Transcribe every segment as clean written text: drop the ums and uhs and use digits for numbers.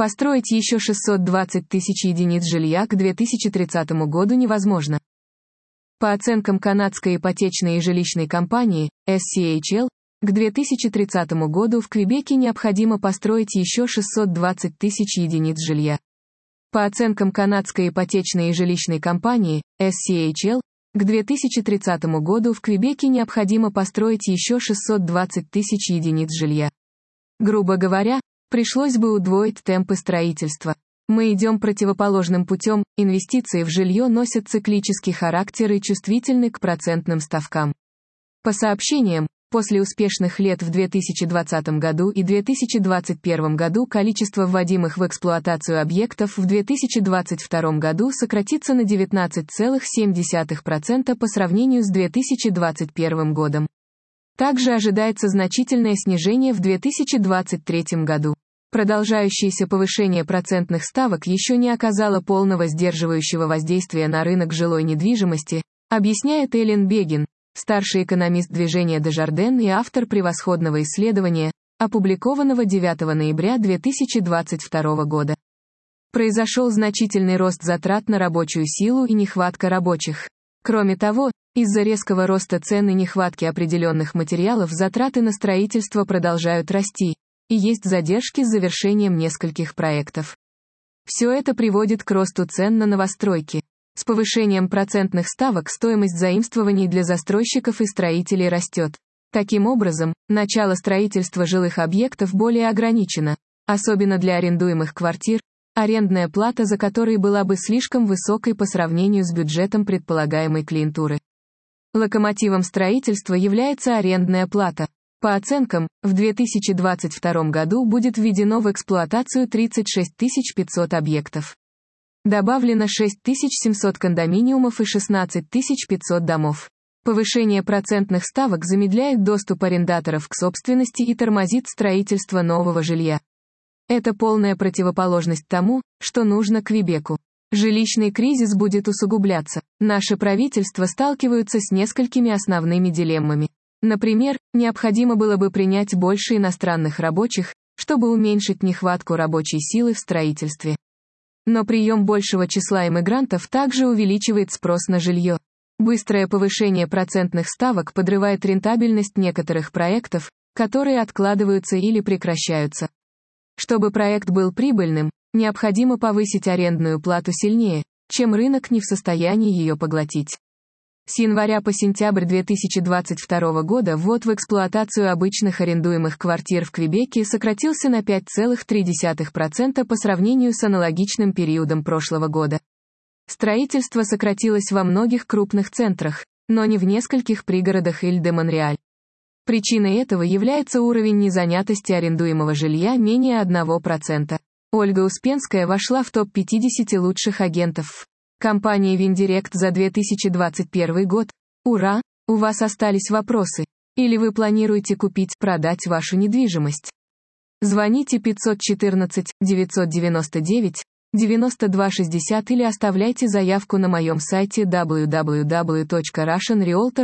Построить еще 620 тысяч единиц жилья к 2030 году невозможно. По оценкам канадской ипотечной и жилищной компании, SCHL, к 2030 году в Квебеке необходимо построить еще 620 тысяч единиц жилья. По оценкам канадской ипотечной и жилищной компании, SCHL, к 2030 году в Квебеке необходимо построить еще 620 тысяч единиц жилья. Грубо говоря, пришлось бы удвоить темпы строительства. Мы идем противоположным путем, инвестиции в жилье носят циклический характер и чувствительны к процентным ставкам. По сообщениям, после успешных лет в 2020 году и 2021 году количество вводимых в эксплуатацию объектов в 2022 году сократится на 19,7% по сравнению с 2021 годом. Также ожидается значительное снижение в 2023 году. Продолжающееся повышение процентных ставок еще не оказало полного сдерживающего воздействия на рынок жилой недвижимости, объясняет Эллен Бегин, старший экономист движения Desjardins и автор превосходного исследования, опубликованного 9 ноября 2022 года. Произошел значительный рост затрат на рабочую силу и нехватка рабочих. Кроме того, из-за резкого роста цен и нехватки определенных материалов затраты на строительство продолжают расти, и есть задержки с завершением нескольких проектов. Все это приводит к росту цен на новостройки. С повышением процентных ставок стоимость заимствований для застройщиков и строителей растет. Таким образом, начало строительства жилых объектов более ограничено, особенно для арендуемых квартир, арендная плата за которые была бы слишком высокой по сравнению с бюджетом предполагаемой клиентуры. Локомотивом строительства является арендная плата. По оценкам, в 2022 году будет введено в эксплуатацию 36 500 объектов. Добавлено 6700 кондоминиумов и 16 500 домов. Повышение процентных ставок замедляет доступ арендаторов к собственности и тормозит строительство нового жилья. Это полная противоположность тому, что нужно Квебеку. Жилищный кризис будет усугубляться. Наши правительства сталкиваются с несколькими основными дилеммами. Например, необходимо было бы принять больше иностранных рабочих, чтобы уменьшить нехватку рабочей силы в строительстве. Но прием большего числа иммигрантов также увеличивает спрос на жилье. Быстрое повышение процентных ставок подрывает рентабельность некоторых проектов, которые откладываются или прекращаются. Чтобы проект был прибыльным, необходимо повысить арендную плату сильнее, чем рынок не в состоянии ее поглотить. С января по сентябрь 2022 года ввод в эксплуатацию обычных арендуемых квартир в Квебеке сократился на 5,3% по сравнению с аналогичным периодом прошлого года. Строительство сократилось во многих крупных центрах, но не в нескольких пригородах Иль-де-Монреаль. Причиной этого является уровень незанятости арендуемого жилья менее 1%. Ольга Успенская вошла в топ-50 лучших агентов в компании Виндирект за 2021 год. Ура! У вас остались вопросы? Или вы планируете купить-продать вашу недвижимость? Звоните 514-999-9260 или оставляйте заявку на моем сайте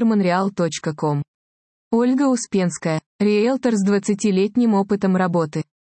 www.russianrealtormonreal.com. Ольга Успенская, риэлтор с 20-летним опытом работы.